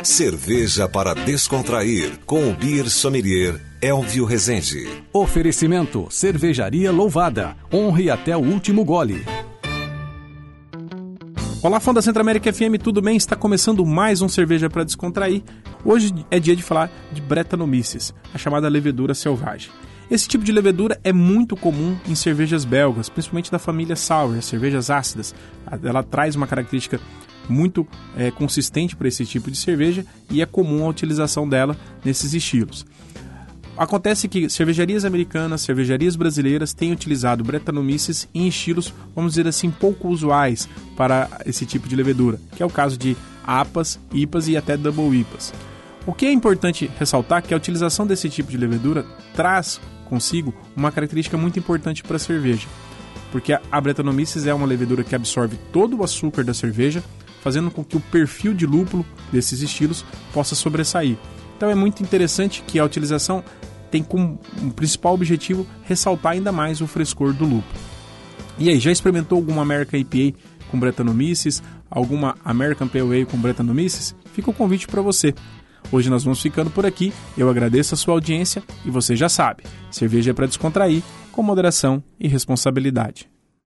Cerveja para descontrair, com o Beer Sommelier Elvio Rezende. Oferecimento, Cervejaria Louvada. Honre até o último gole. Olá, fã da Centro-América FM, tudo bem? Está começando mais um Cerveja para Descontrair. Hoje é dia de falar de Brettanomyces, a chamada levedura selvagem. Esse tipo de levedura é muito comum em cervejas belgas, principalmente da família Sour, cervejas ácidas. Ela traz uma característica muito consistente para esse tipo de cerveja e é comum a utilização dela nesses estilos. Acontece que cervejarias americanas, cervejarias brasileiras têm utilizado Brettanomyces em estilos, vamos dizer assim, pouco usuais para esse tipo de levedura, que é o caso de APAs, IPAs e até Double IPAs. O que é importante ressaltar é que a utilização desse tipo de levedura traz consigo uma característica muito importante para a cerveja, porque a Brettanomyces é uma levedura que absorve todo o açúcar da cerveja, fazendo com que o perfil de lúpulo desses estilos possa sobressair. Então é muito interessante que a utilização tem como principal objetivo ressaltar ainda mais o frescor do lúpulo. E aí, já experimentou alguma American IPA com Brettanomyces, alguma American Pale Ale com Brettanomyces? Fica o convite para você. Hoje nós vamos ficando por aqui, eu agradeço a sua audiência e você já sabe, cerveja é para descontrair, com moderação e responsabilidade.